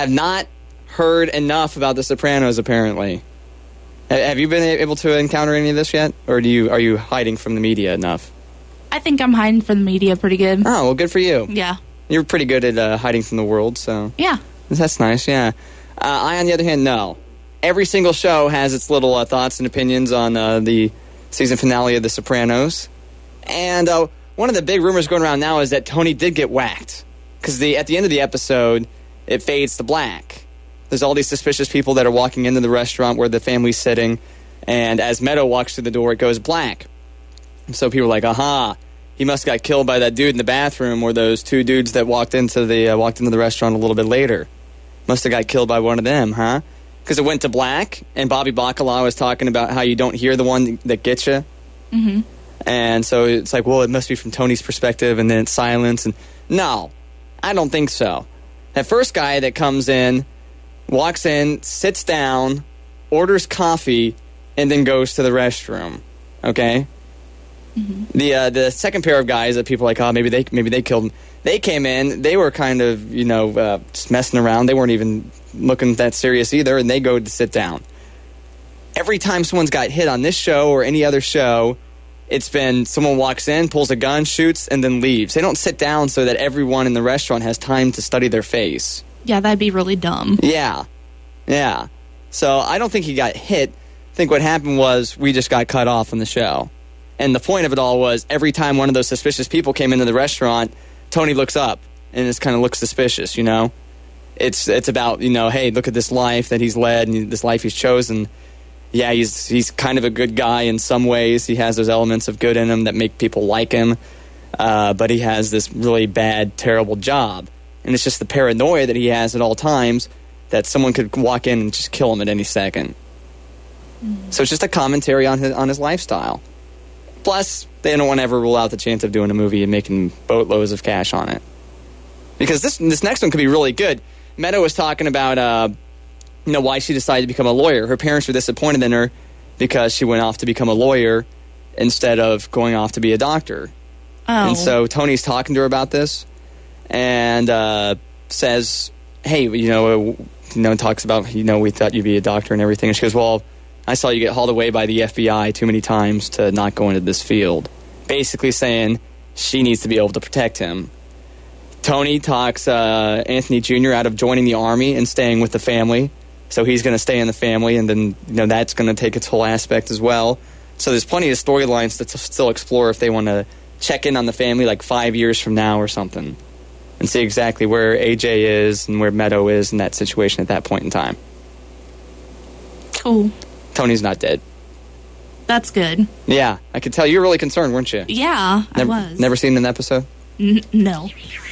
have not heard enough about The Sopranos, apparently. Have you been able to encounter any of this yet? Or are you hiding from the media enough? I think I'm hiding from the media pretty good. Oh, well, good for you. Yeah. You're pretty good at hiding from the world, so... Yeah. That's nice, yeah. I, on the other hand, no. Every single show has its little thoughts and opinions on the season finale of The Sopranos. And one of the big rumors going around now is that Tony did get whacked. Because at the end of the episode, it fades to black. There's all these suspicious people that are walking into the restaurant where the family's sitting, and as Meadow walks through the door, it goes black. So people are like, aha, he must have got killed by that dude in the bathroom, or those two dudes that walked into the restaurant a little bit later. Must have got killed by one of them, huh? Because it went to black, and Bobby Bacala was talking about how you don't hear the one that gets you. Mm-hmm. And so it's like, well, it must be from Tony's perspective, and then it's silence. And no, I don't think so. That first guy that comes in, walks in, sits down, orders coffee, and then goes to the restroom. Okay? Mm-hmm. The second pair of guys that people are like, oh, maybe they killed him. They came in, they were kind of, just messing around. They weren't even looking that serious either, and they go to sit down. Every time someone's got hit on this show or any other show, it's been someone walks in, pulls a gun, shoots, and then leaves. They don't sit down so that everyone in the restaurant has time to study their face. Yeah, that'd be really dumb. Yeah. So I don't think he got hit. I think what happened was we just got cut off from the show. And the point of it all was every time one of those suspicious people came into the restaurant, Tony looks up and just kind of looks suspicious, It's about, hey, look at this life that he's led and this life he's chosen. Yeah, he's kind of a good guy in some ways. He has those elements of good in him that make people like him. But he has this really bad, terrible job. And it's just the paranoia that he has at all times that someone could walk in and just kill him at any second. Mm. So it's just a commentary on his lifestyle. Plus, they don't want to ever rule out the chance of doing a movie and making boatloads of cash on it. Because this next one could be really good. Meadow was talking about why she decided to become a lawyer. Her parents were disappointed in her because she went off to become a lawyer instead of going off to be a doctor. Oh. And so Tony's talking to her about this. And says, hey, talks about, we thought you'd be a doctor and everything. And she goes, well, I saw you get hauled away by the FBI too many times to not go into this field. Basically saying she needs to be able to protect him. Tony talks Anthony Jr. out of joining the Army and staying with the family. So he's going to stay in the family, and then that's going to take its whole aspect as well. So there's plenty of storylines to still explore if they want to check in on the family like 5 years from now or something. And see exactly where AJ is and where Meadow is in that situation at that point in time. Cool. Tony's not dead. That's good. Yeah, I could tell you were really concerned, weren't you? Yeah, I was. Never seen an episode? No.